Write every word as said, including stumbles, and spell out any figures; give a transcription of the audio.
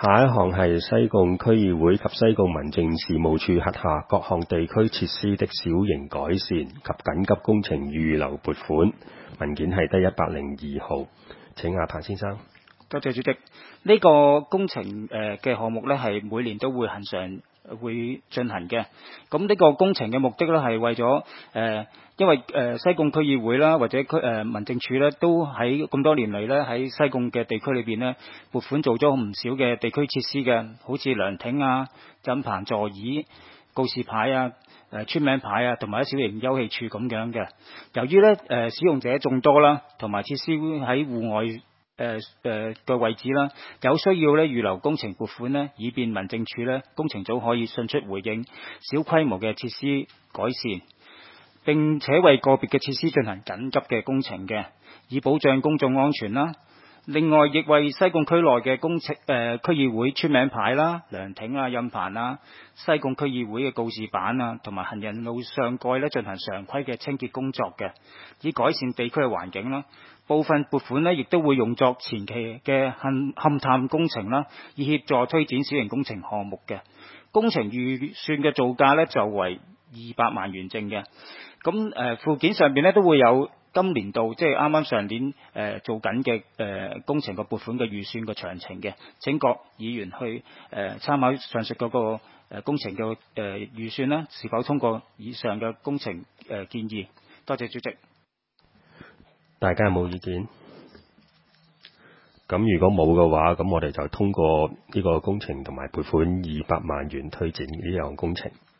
下一項係西貢區議會及西貢民政事務處轄下各項地區設施的小型改善及緊急工程預留撥款，文件係得一百零二號。請阿彭先生。 多謝主席。呢、這個工程誒嘅項目呢，係每年都會恆常會進行嘅。咁呢個工程嘅目的呢，係為咗誒、呃，因為誒、呃、西貢區議會啦，或者區誒、呃、民政處呢，都喺咁多年嚟呢，喺西貢嘅地區裏邊呢，撥款做咗唔少嘅地區設施嘅，好似涼亭啊、枕棚座椅、告示牌啊、誒村名牌啊，同埋一小型休憩處咁樣嘅。由於呢誒、呃、使用者眾多啦，同埋設施喺戶外誒誒嘅位置啦，有需要咧預留工程撥款呢，以便民政處咧工程組可以迅速回應小規模嘅設施改善，並且為個別嘅設施進行緊急嘅工程嘅，以保障公眾安全啦。另外，亦為西貢區內嘅工程誒、呃、區議會村名牌啦、涼亭啊、印棚啊、西貢區議會嘅告示板啊，同埋行人路上蓋咧進行常規嘅清潔工作嘅，以改善地區嘅環境啦。部分撥款呢，亦都會用作前期嘅勘勘探工程啦，以協助推展小型工程項目嘅。工程預算嘅造價呢，就為二百萬元正嘅。咁誒、呃、附件上邊呢，都會有今年度即係啱啱上年誒、呃、做緊嘅誒工程嘅撥款嘅預算嘅詳情嘅。請各議員去誒、呃、參考上述嗰個誒工程嘅誒預算啦，是否通過以上嘅工程誒、呃、建議？多謝主席。 大家有冇意見？咁如果冇嘅話，咁我哋就通過呢個工程同埋撥款二百萬元推展呢項工程。